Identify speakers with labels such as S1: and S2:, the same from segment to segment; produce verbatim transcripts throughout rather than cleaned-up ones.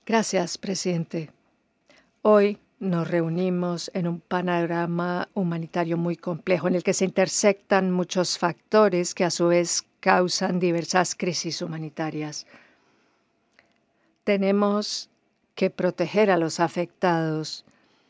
S1: Gracias, presidente. Hoy nos reunimos en un panorama humanitario muy complejo en el que se intersectan muchos factores que a su vez causan diversas crisis humanitarias. Tenemos que proteger a los afectados.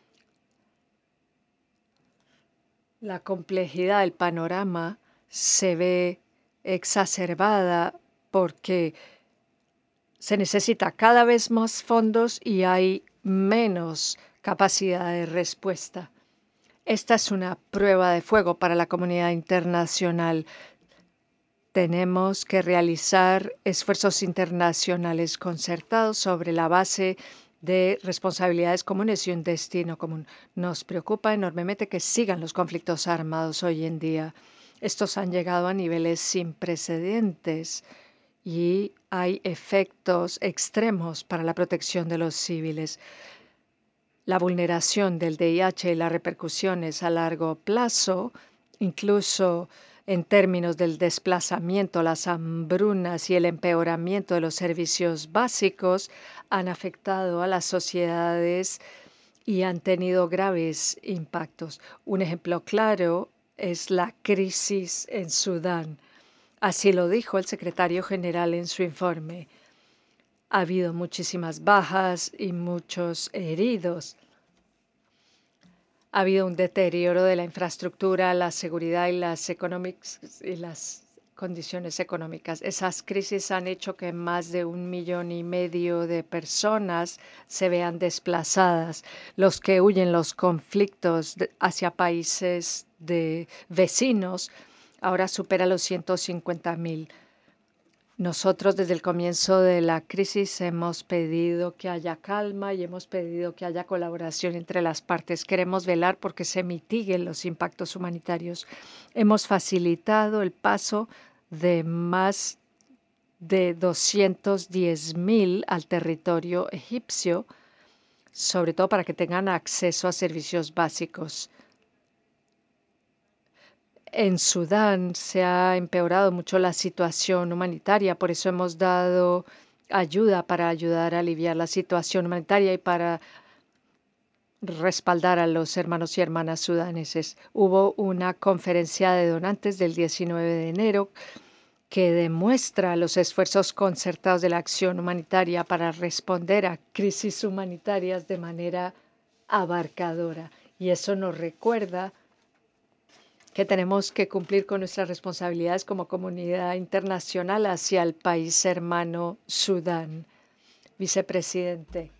S1: La complejidad del panorama se ve exacerbada porque se necesita cada vez más fondos y hay menos capacidad de respuesta. Esta es una prueba de fuego para la comunidad internacional. Tenemos que realizar esfuerzos internacionales concertados sobre la base de responsabilidades comunes y un destino común. Nos preocupa enormemente que sigan los conflictos armados hoy en día. Estos han llegado a niveles sin precedentes y hay efectos extremos para la protección de los civiles. La vulneración del V I H y las repercusiones a largo plazo, incluso en términos del desplazamiento, las hambrunas y el empeoramiento de los servicios básicos, han afectado a las sociedades y han tenido graves impactos. Un ejemplo claro es la crisis en Sudán. Así lo dijo el secretario general en su informe. Ha habido muchísimas bajas y muchos heridos. Ha habido un deterioro de la infraestructura, la seguridad y las, y las condiciones económicas. Esas crisis han hecho que más de un millón y medio de personas se vean desplazadas. Los que huyen los conflictos de, hacia países de vecinos ahora supera los ciento cincuenta mil. Nosotros desde el comienzo de la crisis hemos pedido que haya calma y hemos pedido que haya colaboración entre las partes. Queremos velar porque se mitiguen los impactos humanitarios. Hemos facilitado el paso de más de doscientos diez mil al territorio egipcio, sobre todo para que tengan acceso a servicios básicos. En Sudán se ha empeorado mucho la situación humanitaria, por eso hemos dado ayuda para ayudar a aliviar la situación humanitaria y para respaldar a los hermanos y hermanas sudaneses. Hubo una conferencia de donantes del diecinueve de enero que demuestra los esfuerzos concertados de la acción humanitaria para responder a crisis humanitarias de manera abarcadora. Y eso nos recuerda que tenemos que cumplir con nuestras responsabilidades como comunidad internacional hacia el país hermano Sudán. Vicepresidente.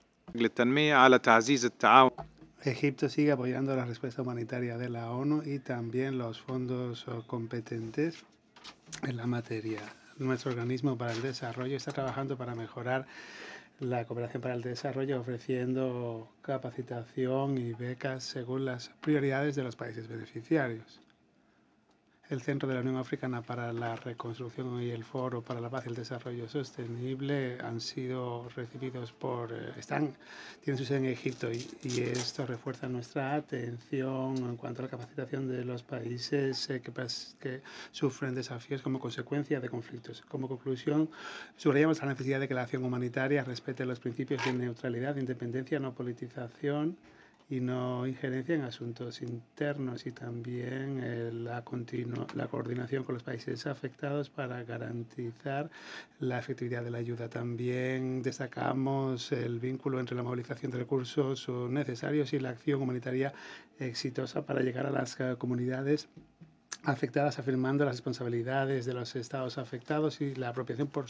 S2: Egipto sigue apoyando la respuesta humanitaria de la ONU y también los fondos competentes en la materia. Nuestro organismo para el desarrollo está trabajando para mejorar la cooperación para el desarrollo, ofreciendo capacitación y becas según las prioridades de los países beneficiarios. El Centro de la Unión Africana para la Reconstrucción y el Foro para la Paz y el Desarrollo Sostenible han sido recibidos por, eh, están, tienen su sede en Egipto y, y esto refuerza nuestra atención en cuanto a la capacitación de los países eh, que, que sufren desafíos como consecuencia de conflictos. Como conclusión, subrayamos la necesidad de que la acción humanitaria respete los principios de neutralidad, independencia, no politización y no injerencia en asuntos internos, y también eh, la, continu la coordinación con los países afectados para garantizar la efectividad de la ayuda. También destacamos el vínculo entre la movilización de recursos necesarios y la acción humanitaria exitosa para llegar a las uh, comunidades afectadas, afirmando las responsabilidades de los estados afectados y la apropiación por